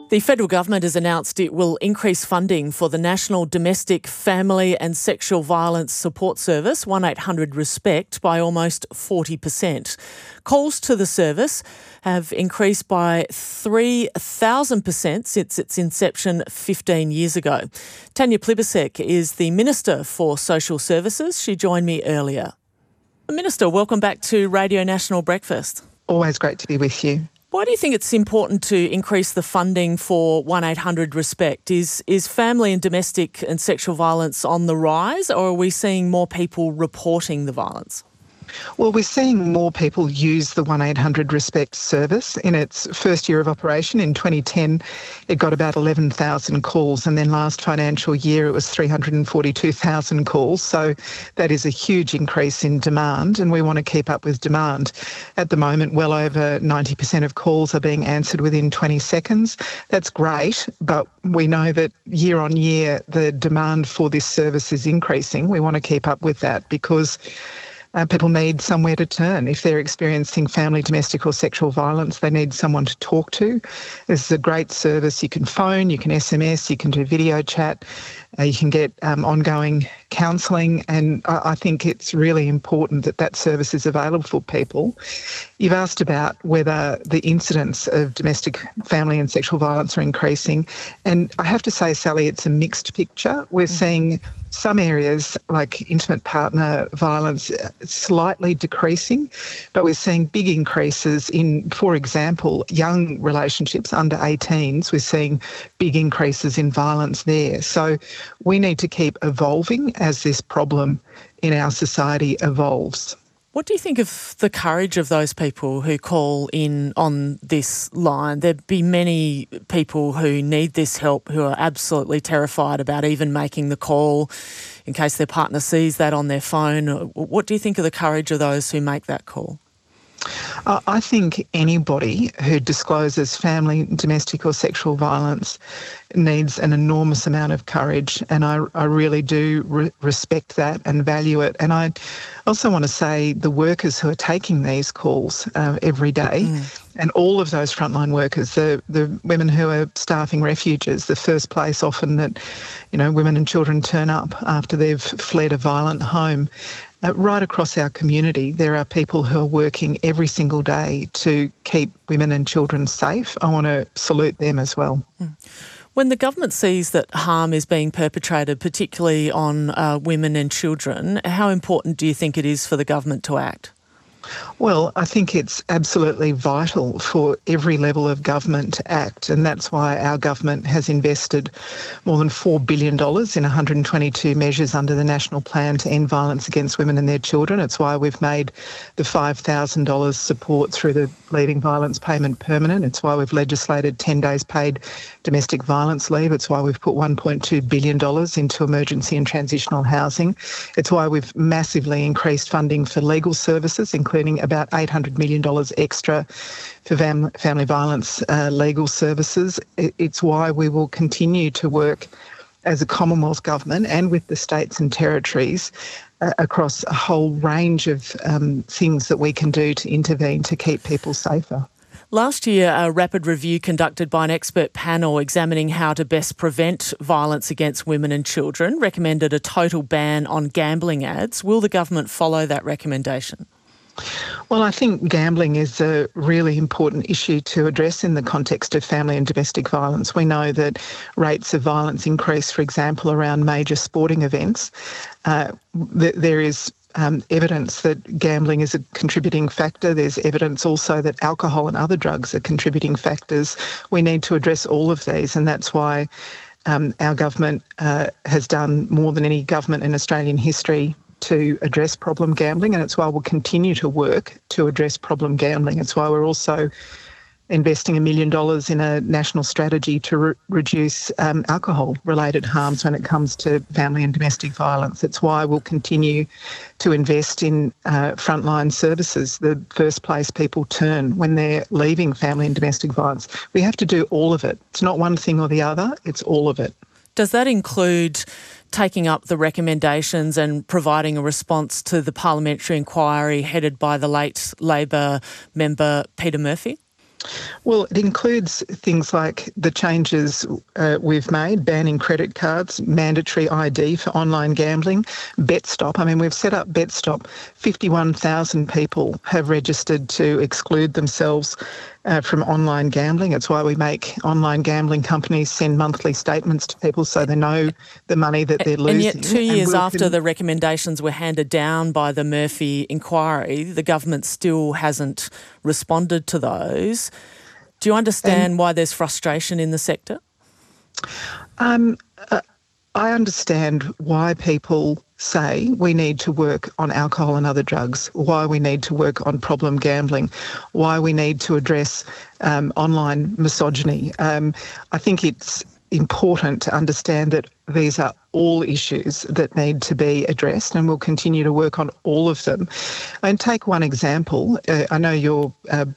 The federal government has announced it will increase funding for the National Domestic, Family and Sexual Violence Support Service, 1800 RESPECT, by almost 40%. Calls to the service have increased by 3,000% since its inception 15 years ago. Tanya Plibersek is the Minister for Social Services. She joined me earlier. Minister, welcome back to Radio National Breakfast. Always great to be with you. Why do you think it's important to increase the funding for 1800 RESPECT? Is family and domestic and sexual violence on the rise, or are we seeing more people reporting the violence? Well, we're seeing more people use the 1800 RESPECT service. In its first year of operation in 2010, it got about 11,000 calls, and then last financial year it was 342,000 calls. So that is a huge increase in demand, and we want to keep up with demand. At the moment, well over 90% of calls are being answered within 20 seconds. That's great, but we know that year on year the demand for this service is increasing. We want to keep up with that because people need somewhere to turn. If they're experiencing family, domestic or sexual violence, they need someone to talk to. This is a great service. You can phone, you can SMS, you can do video chat, you can get ongoing counselling, and I think it's really important that that service is available for people. You've asked about whether the incidents of domestic, family and sexual violence are increasing, and I have to say, Sally, it's a mixed picture. We're seeing some areas like intimate partner violence slightly decreasing, but we're seeing big increases in, for example, young relationships under 18s. We're seeing big increases in violence there. So we need to keep evolving as this problem in our society evolves. What do you think of the courage of those people who call in on this line? There'd be many people who need this help who are absolutely terrified about even making the call in case their partner sees that on their phone. What do you think of the courage of those who make that call? I think anybody who discloses family, domestic or sexual violence needs an enormous amount of courage, and I really do respect that and value it. And I also want to say the workers who are taking these calls every day, and all of those frontline workers, the women who are staffing refuges, the first place often that, women and children turn up after they've fled a violent home. Right across our community, there are people who are working every single day to keep women and children safe. I want to salute them as well. When the government sees that harm is being perpetrated, particularly on women and children, how important do you think it is for the government to act? Well, I think it's absolutely vital for every level of government to act, and that's why our government has invested more than $4 billion in 122 measures under the National Plan to End Violence Against Women and their Children. It's why we've made the $5,000 support through the Leaving Violence Payment permanent. It's why we've legislated 10 days paid domestic violence leave. It's why we've put $1.2 billion into emergency and transitional housing. It's why we've massively increased funding for legal services, including about $800 million extra for family violence legal services. It's why we will continue to work as a Commonwealth government and with the states and territories across a whole range of things that we can do to intervene to keep people safer. Last year, a rapid review conducted by an expert panel examining how to best prevent violence against women and children recommended a total ban on gambling ads. Will the government follow that recommendation? Well, I think gambling is a really important issue to address in the context of family and domestic violence. We know that rates of violence increase, for example, around major sporting events. There is evidence that gambling is a contributing factor. There's evidence also that alcohol and other drugs are contributing factors. We need to address all of these, and that's why our government has done more than any government in Australian history to address problem gambling, and it's why we'll continue to work to address problem gambling. It's why we're also investing $1 million in a national strategy to reduce alcohol-related harms when it comes to family and domestic violence. It's why we'll continue to invest in frontline services, the first place people turn when they're leaving family and domestic violence. We have to do all of it. It's not one thing or the other, it's all of it. Does that include taking up the recommendations and providing a response to the parliamentary inquiry headed by the late Labor member Peter Murphy? Well, it includes things like the changes we've made, banning credit cards, mandatory ID for online gambling, BetStop. I mean, we've set up BetStop. 51,000 people have registered to exclude themselves from online gambling. It's why we make online gambling companies send monthly statements to people so they know the money that they're losing. And yet 2 years after the recommendations were handed down by the Murphy inquiry, the government still hasn't responded to those. Do you understand why there's frustration in the sector? I understand why people say we need to work on alcohol and other drugs, why we need to work on problem gambling, why we need to address online misogyny. I think it's important to understand that these are all issues that need to be addressed, and we'll continue to work on all of them. And take one example. I know you're,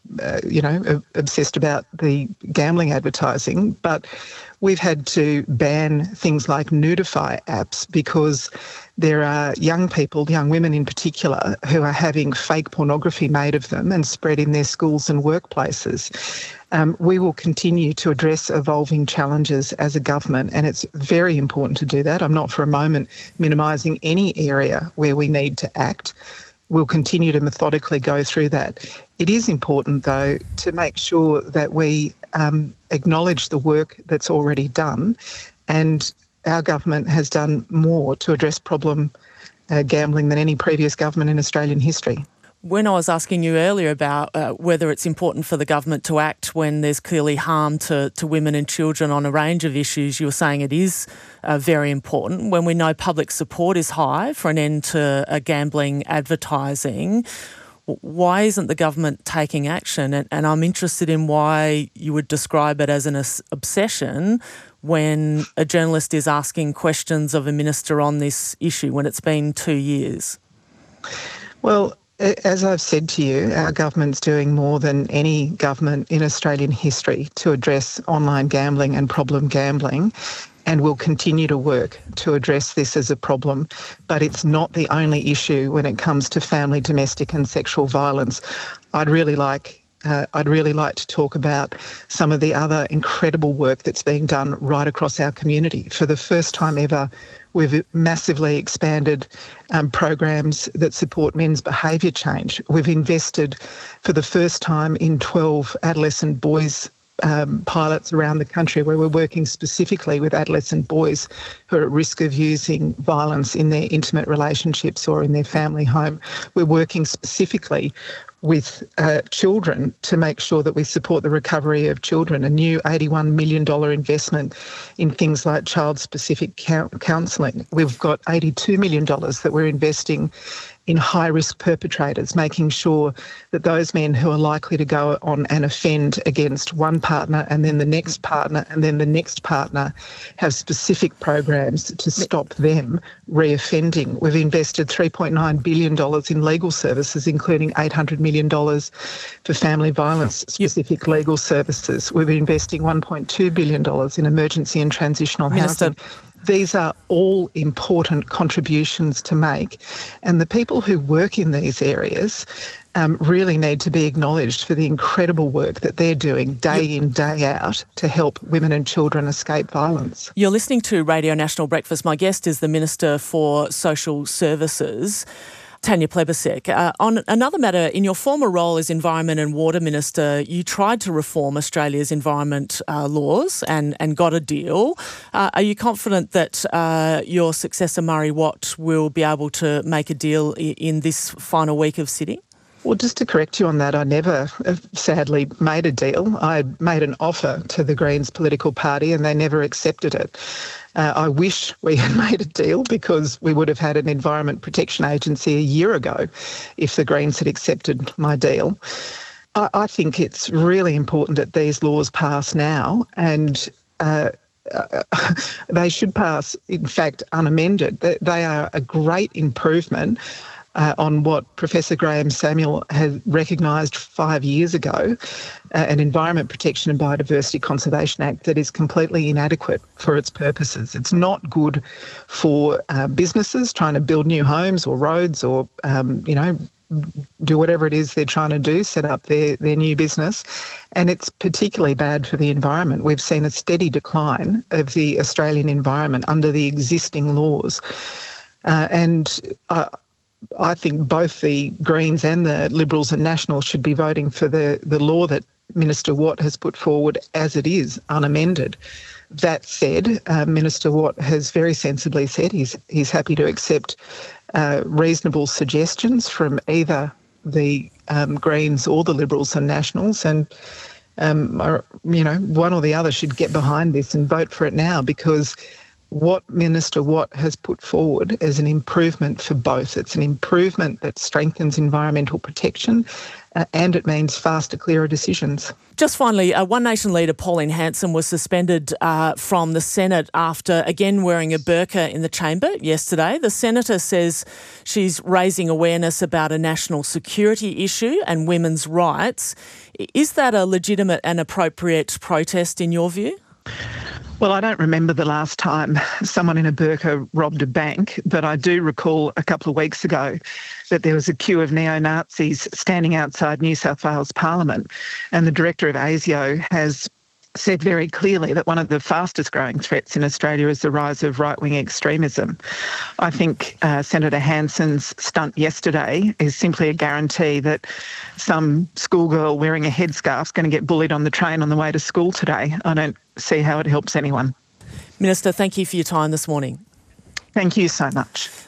obsessed about the gambling advertising, but we've had to ban things like Nudify apps because there are young people, young women in particular, who are having fake pornography made of them and spread in their schools and workplaces. We will continue to address evolving challenges as a government, and it's very important to do that. I'm not for a moment minimising any area where we need to act. We'll continue to methodically go through that. It is important, though, to make sure that we acknowledge the work that's already done, and our government has done more to address problem gambling than any previous government in Australian history. When I was asking you earlier about whether it's important for the government to act when there's clearly harm to women and children on a range of issues, you were saying it is very important. When we know public support is high for an end to gambling advertising, why isn't the government taking action? And I'm interested in why you would describe it as an obsession when a journalist is asking questions of a minister on this issue when it's been 2 years. Well, as I've said to you, our government's doing more than any government in Australian history to address online gambling and problem gambling, and will continue to work to address this as a problem. But it's not the only issue when it comes to family, domestic and sexual violence. I'd really like to talk about some of the other incredible work that's being done right across our community. For the first time ever, we've massively expanded programs that support men's behaviour change. We've invested for the first time in 12 adolescent boys pilots around the country where we're working specifically with adolescent boys who are at risk of using violence in their intimate relationships or in their family home. We're working specifically with children to make sure that we support the recovery of children, a new $81 million investment in things like child-specific counselling. We've got $82 million that we're investing in high-risk perpetrators, making sure that those men who are likely to go on and offend against one partner and then the next partner and then the next partner have specific programs to stop them reoffending. We've invested $3.9 billion in legal services, including $800 million for family violence-specific legal services. We're investing $1.2 billion in emergency and transitional housing. These are all important contributions to make, and the people who work in these areas really need to be acknowledged for the incredible work that they're doing day in, day out to help women and children escape violence. You're listening to Radio National Breakfast. My guest is the Minister for Social Services, Tanya Plibersek. On another matter, in your former role as Environment and Water Minister, you tried to reform Australia's environment laws and got a deal. Are you confident that your successor, Murray Watt, will be able to make a deal in this final week of sitting? Well, just to correct you on that, I never, sadly, made a deal. I made an offer to the Greens political party and they never accepted it. I wish we had made a deal because we would have had an Environment Protection Agency a year ago if the Greens had accepted my deal. I think it's really important that these laws pass now, and they should pass, in fact, unamended. They are a great improvement on what Professor Graham Samuel had recognised 5 years ago, an Environment Protection and Biodiversity Conservation Act that is completely inadequate for its purposes. It's not good for businesses trying to build new homes or roads or, do whatever it is they're trying to do, set up their new business. And it's particularly bad for the environment. We've seen a steady decline of the Australian environment under the existing laws. I think both the Greens and the Liberals and Nationals should be voting for the law that Minister Watt has put forward as it is, unamended. That said, Minister Watt has very sensibly said he's happy to accept reasonable suggestions from either the Greens or the Liberals and Nationals, and one or the other should get behind this and vote for it now, because what Minister Watt has put forward is an improvement for both. It's an improvement that strengthens environmental protection and it means faster, clearer decisions. Just finally, One Nation leader Pauline Hanson was suspended from the Senate after again wearing a burqa in the chamber yesterday. The senator says she's raising awareness about a national security issue and women's rights. Is that a legitimate and appropriate protest in your view? Well, I don't remember the last time someone in a burqa robbed a bank, but I do recall a couple of weeks ago that there was a queue of neo-Nazis standing outside New South Wales Parliament, and the director of ASIO has said very clearly that one of the fastest growing threats in Australia is the rise of right-wing extremism. I think Senator Hanson's stunt yesterday is simply a guarantee that some schoolgirl wearing a headscarf is going to get bullied on the train on the way to school today. I don't see how it helps anyone. Minister, thank you for your time this morning. Thank you so much.